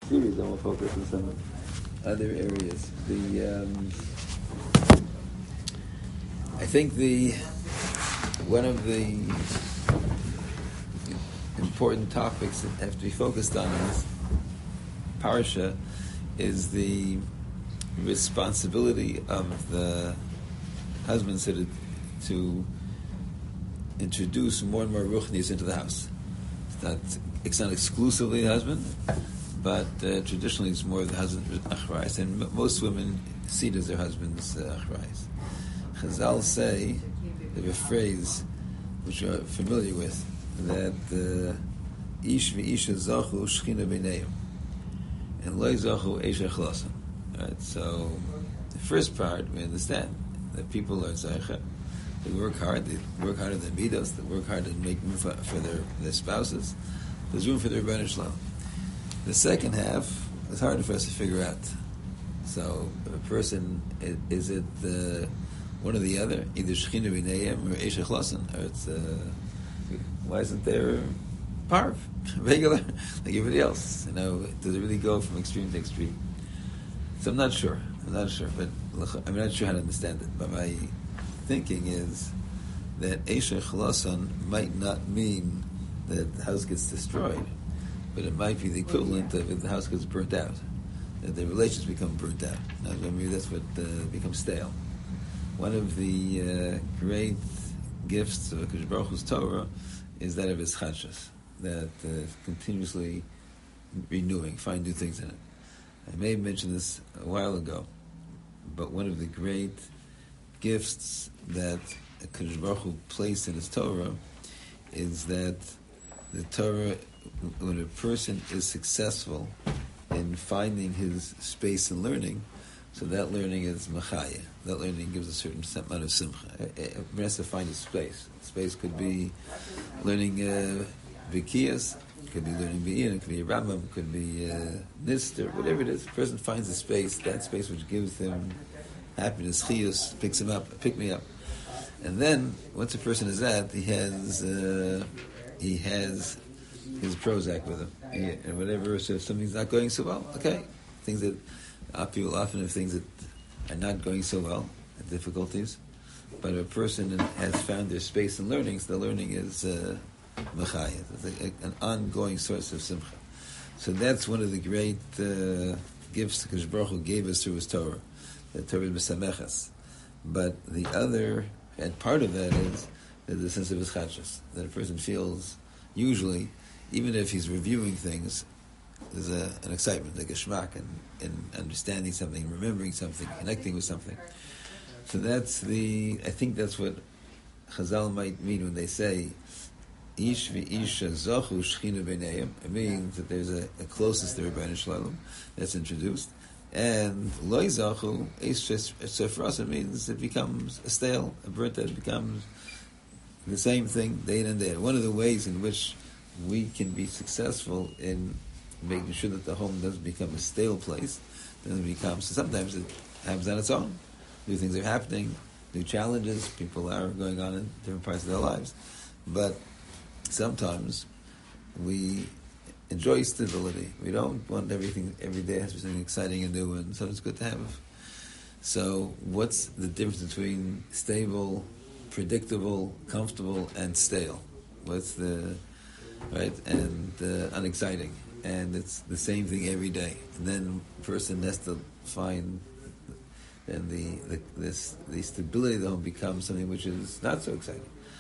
series, then we'll focus on some other areas. I think one of the important topics that have to be focused on in this parasha is the responsibility of the husband to introduce more and more ruchnis into the house. It's not exclusively the husband, but traditionally it's more of the husband's achrayus, and most women see it as their husband's achrayus. Chazal say, they have a phrase which you're familiar with, that ish v'isha zachu shchina b'neim, and lo zachu esha chlosan. Right, so the first part we understand that people are zeicha. They work hard. They work hard on their midos. They work hard to make room for their spouses. There's room for their Rebbeinu Shalom. The second half is harder for us to figure out. So, a person, is it one or the other, either Shechina B'neihem or Esha Chlosan, or it's why isn't there parv, regular, like everybody else? Does it really go from extreme to extreme? So I'm not sure, but I'm not sure how to understand it. But my thinking is that Esha Chlosan might not mean that the house gets destroyed, but it might be the equivalent of if the house gets burnt out, that the relations become burnt out. Now, maybe that's what becomes stale. One of the great gifts of HaKadosh Baruch Hu's Torah is that of his chadshus, that continuously renewing, find new things in it. I may have mentioned this a while ago, but one of the great gifts that HaKadosh Baruch Hu placed in his Torah is that the Torah, when a person is successful in finding his space in learning, so that learning is machaya. That learning gives a certain amount of simcha. It has to find his space. Space could be learning b'kiyas, could be learning b'in, it could be a Rambam, could be nister, whatever it is. The person finds a space, that space which gives him happiness, chiyus, picks him up, pick me up. And then, once a person is at, he has his Prozac with him. And whatever, so if something's not going so well, okay. Things that people often have things that are not going so well, difficulties. But a person has found their space in learning, so the learning is machaya. It's an ongoing source of simcha. So that's one of the great gifts that HaKadosh Baruch Hu gave us through his Torah. The Torah is Mesamechas. But the other, and part of that is the sense of his chadshus, that a person feels, usually, even if he's reviewing things, there's an excitement, like a shmak, in understanding something, remembering something, connecting with something. So I think that's what Chazal might mean when they say, Ish v'isha zachu shchina b'neihem. It means that there's a closeness to Rebbeinu Shalom that's introduced. And lo zachu, so for us it means it becomes a stale, a burnt out, it becomes the same thing day in and day out. One of the ways in which we can be successful in making sure that the home doesn't become a stale place, then it becomes, sometimes it happens on its own. New things are happening, new challenges, people are going on in different parts of their lives. But sometimes we enjoy stability. We don't want everything, every day has to be something exciting and new, and so it's good to have. So what's the difference between stable, predictable, comfortable, and stale? What's the, right, and unexciting? And it's the same thing every day. And then a person has to find, and the stability of the home becomes something which is not so exciting.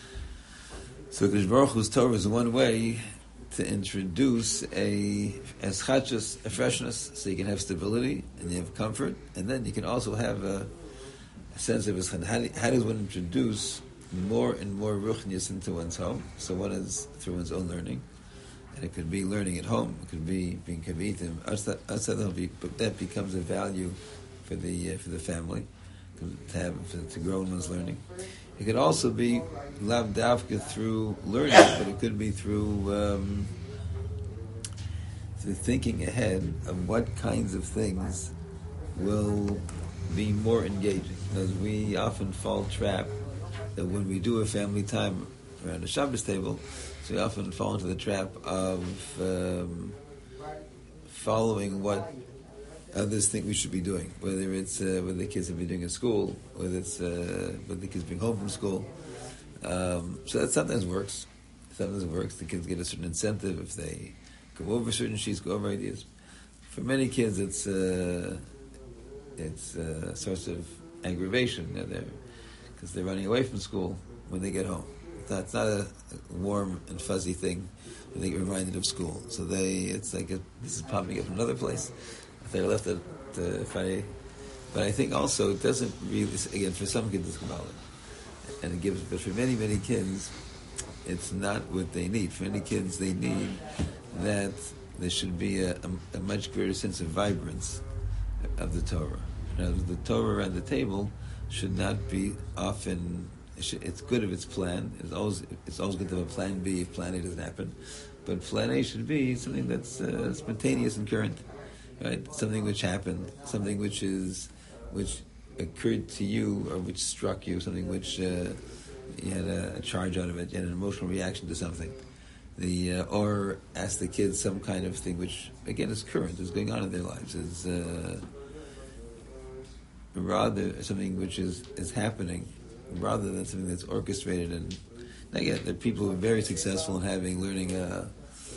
So HaKadosh Baruch Hu's Torah is one way to introduce a freshness, so you can have stability and you have comfort, and then you can also have a sense of his chad. How does one introduce more and more ruchnius into one's home? So one is through one's own learning, and it could be learning at home, it could be being kavitim outside the home, but that becomes a value for the family to grow in one's learning. It could also be lav davka through learning, but it could be through thinking ahead of what kinds of things will be more engaging. Because we often fall trap that when we do a family time around the Shabbos table, so we often fall into the trap of following what others think we should be doing, whether it's what the kids have been doing in school, whether it's what the kids bring home from school. So that sometimes works. Sometimes it works. The kids get a certain incentive if they go over certain sheets, go over ideas. For many kids, it's a source of aggravation because they're running away from school when they get home. It's not a warm and fuzzy thing when they get reminded of school. So it's like this is popping up in another place. If they're left at Friday. But I think also it doesn't really, again, for some kids it's Kabbalah. And it gives, but for many, many kids, it's not what they need. For many kids, they need that there should be a much greater sense of vibrance of the Torah. Now, the Torah around the table should not be often. It's good if it's planned. It's always good to have a plan B if plan A doesn't happen. But plan A should be something that's spontaneous and current, right? Something which happened, something which occurred to you or which struck you, something which you had a charge out of it, you had an emotional reaction to something. Or ask the kids some kind of thing which, again, is current, is going on in their lives, is rather something which is happening, rather than something that's orchestrated. And again, there are people who are very successful in learning a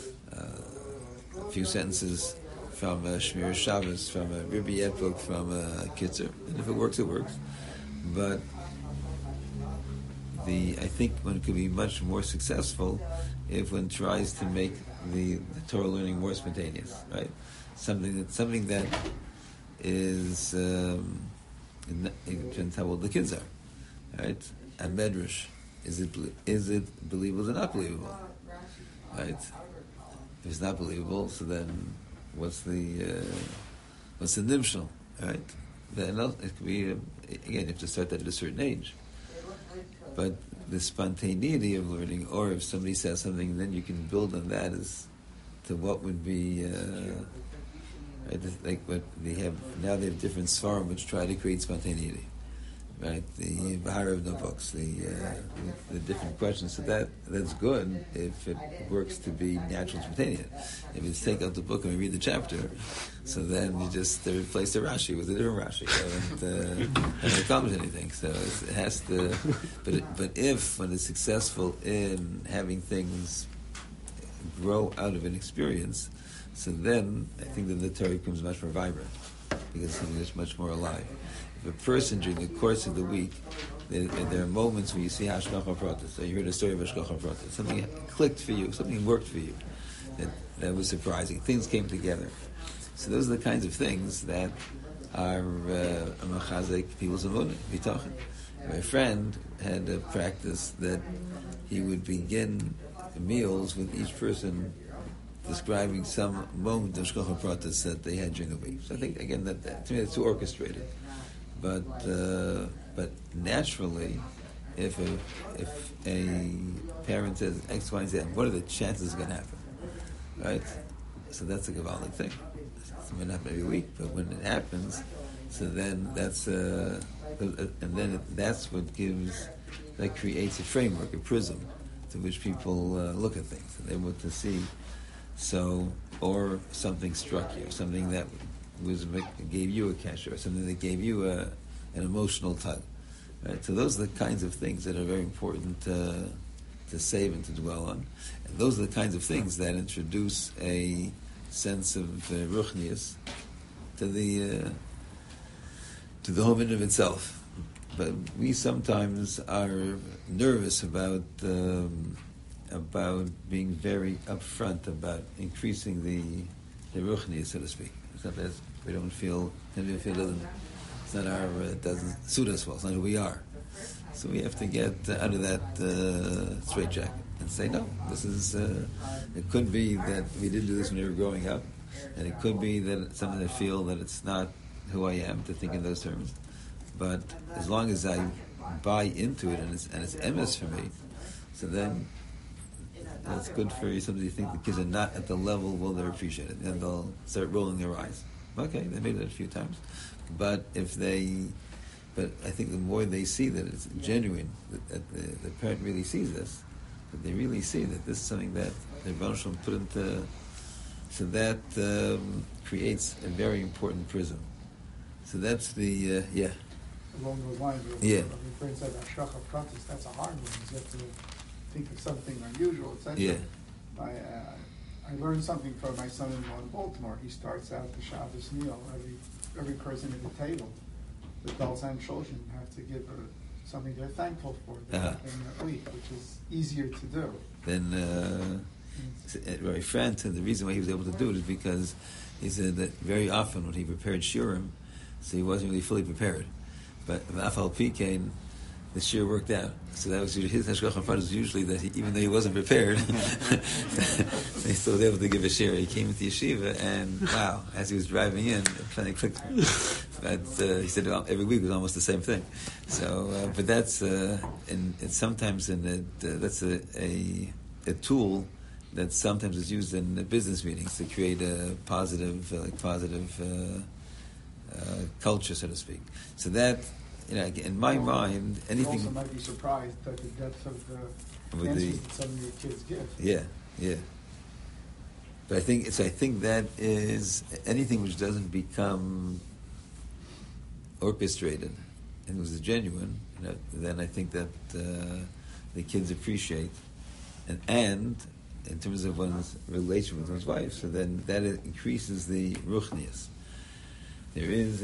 few sentences from Shmir Shabbos, from a Rebbe Yed book, from a Kitzer. And if it works, it works. But I think one could be much more successful if one tries to make the Torah learning more spontaneous, right? Something that is, it depends how old the kids are, right? A medrash, is it believable or not believable, right? If it's not believable, so then what's the nimshal, right? Then it could be, again, you have to start that at a certain age. But the spontaneity of learning, or if somebody says something, then you can build on that as to what would be, like what they have, now they have different svarim which try to create spontaneity. Right, the Bahar of the books, the different questions. So that's good if it works to be natural, spontaneous. If you take out the book and read the chapter, so then you just replace the Rashi with a different Rashi, and it comes anything. So it has to. But if one is successful in having things grow out of an experience, so then I think that the Torah becomes much more vibrant because it's something that's much more alive. If a person during the course of the week, there are moments where you see Hashgacha Pratis, so you heard a story of Hashgacha Pratis, something clicked for you, something worked for you, that was surprising. Things came together. So those are the kinds of things that are machazik people's emunah, bitachon. My friend had a practice that he would begin meals with each person describing some moment of Hashgacha Pratis that they had during the week. So I think, again, that to me that's too orchestrated. But naturally, if a parent says X, Y, and Z, what are the chances it's going to happen? Right? So that's a Gavaldic thing. It may not happen every week, but when it happens, so then that's that creates a framework, a prism, to which people look at things and they're able to see. So, or something struck you, something that gave you a kasher, or something that gave you an emotional tug. Right? So those are the kinds of things that are very important to save and to dwell on. And those are the kinds of things that introduce a sense of ruchnius to the home in of itself. But we sometimes are nervous about being very upfront about increasing the ruchnius, so to speak. It's not that we don't feel, it doesn't suit us well. It's not who we are. So we have to get out of that straitjacket and say, no, this is, it could be that we didn't do this when we were growing up, and it could be that it's something I feel that it's not who I am to think in those terms. But as long as I buy into it and it's emes for me, so then that's good for you. Somebody think the kids are not at the level, well, they're appreciated, and they'll start rolling their eyes. Okay, they made it a few times, but I think the more they see that it's genuine, that the parent really sees this, that they really see that this is something that the Rebbeinu Shalom put into So that creates a very important prism. So that's the Along those lines, Yeah. my friend said Hashgacha Pratis, that's a hard one, because you have to think of something unusual, etc. Yeah. I learned something from my son-in-law in Baltimore. He starts out the Shabbos meal, every person at the table, the Dalzheim Shulchan have to give something they're thankful for in that week, which is easier to do. Then Rabbi Frant, the reason why he was able to do it is because he said that very often when he prepared shiurim, so he wasn't really fully prepared. But Afal Pikein, the shiur worked out. So that was his Hashgacha Pratis was usually that even though he wasn't prepared, he still was able to give a shiur. He came into yeshiva and wow, as he was driving in, plenty clicked. But he said every week was almost the same thing. So, but that's and sometimes that's a tool that sometimes is used in business meetings to create a positive culture, so to speak. So that, in my mind, anything. You also might be surprised at the depth of the answers that some of your kids give. Yeah. But I think that is anything which doesn't become orchestrated and was genuine. Then I think that the kids appreciate, and in terms of one's relation with one's wife, so then that increases the ruchnius. There is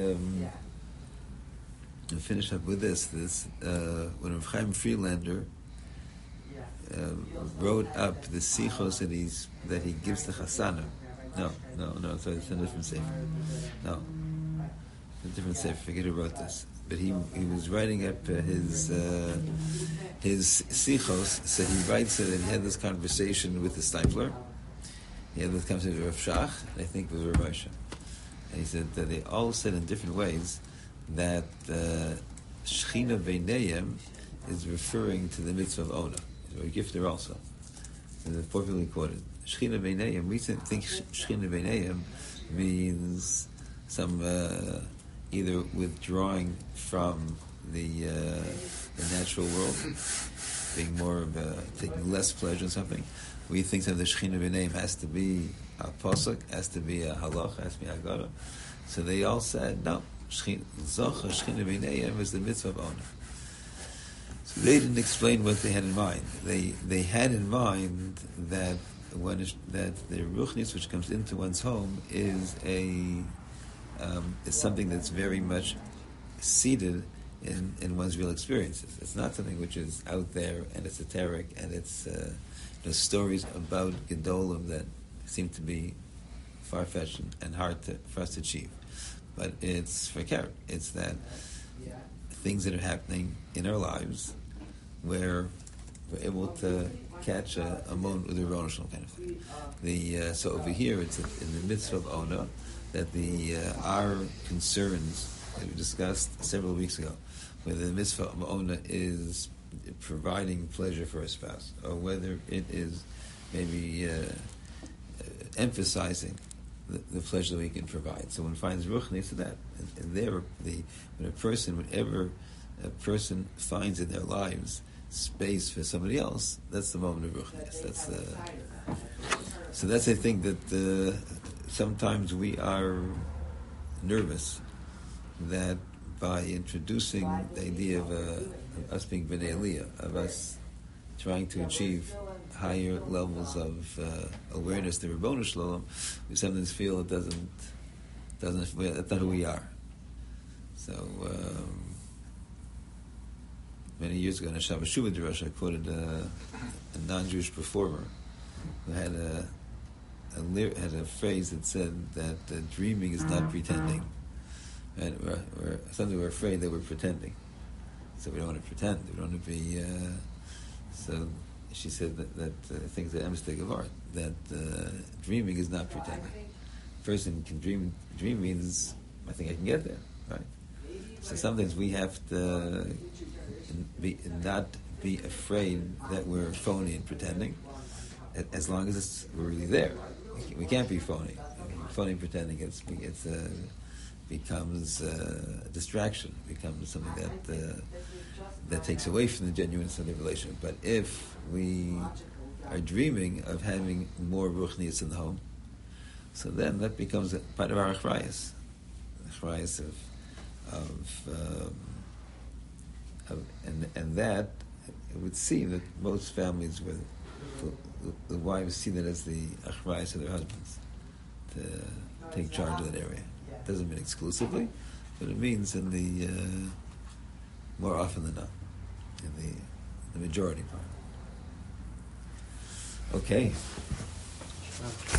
I'll finish up with this. When Rav Chaim Friedlander wrote up the sichos that he gives to Chasana. No, sorry, it's a different sefer. No, a different sefer. I forget who wrote this. But he was writing up his sichos, so he writes that he had this conversation with the Steipler. He had this conversation with Rav Shach, and I think with Rav Moshe. And he said that they all said in different ways that Shechina Beinayim is referring to the mitzvah of Ona, or Gifter also. And it's popularly quoted. Shechina Beinayim, we think Shechina Beinayim means some either withdrawing from the natural world, being more of taking less pleasure in something. We think that the Shechina B'Neim has to be a pasuk, has to be a halach, has to be a haggadah. So they all said, no, Shechina B'Neim is the mitzvah of Ona. So they didn't explain what they had in mind. They had in mind that that the ruchnis which comes into one's home is something that's very much seated in one's real experiences. It's not something which is out there and esoteric and it's stories about Gedolim that seem to be far-fetched and hard for us to achieve. But it's for carrot. It's that things that are happening in our lives where we're able to catch a moment with a Ronashal kind of thing. So over here, it's in the midst of Ona that our concerns that we discussed several weeks ago, whether the mitzvah of Ona is providing pleasure for a spouse, or whether it is maybe emphasizing the pleasure that we can provide. So one finds ruchnis to that. And there, whenever a person finds in their lives space for somebody else, that's the moment of ruchnis. So that's I think that sometimes we are nervous that by introducing the idea of us being B'nai Aliyah, of us trying to achieve higher levels of awareness to Ribono Shel Olam, we sometimes feel that's not who we are. So many years ago in a Shabbos Shuvah Drush, I quoted a non-Jewish performer who had a phrase that said that dreaming is not pretending. And we're afraid that we're pretending. So we don't want to pretend. We don't want to be. So she said that things that mistake of art. That dreaming is not pretending. A person can dream. Dream means I think I can get there, right? So sometimes we have to not be afraid that we're phony and pretending. As long as we're really there, we can't be phony. Phony and pretending becomes a distraction, becomes something that takes away from the genuineness of the relationship. But if we are dreaming of having more ruchnius in the home, So then that becomes a part of our achrayas. Achrayas and that it would seem that most families where the wives see that as the achrayas of their husbands to take charge of that area. It doesn't mean exclusively, but it means in the more often than not, in the majority part. Okay.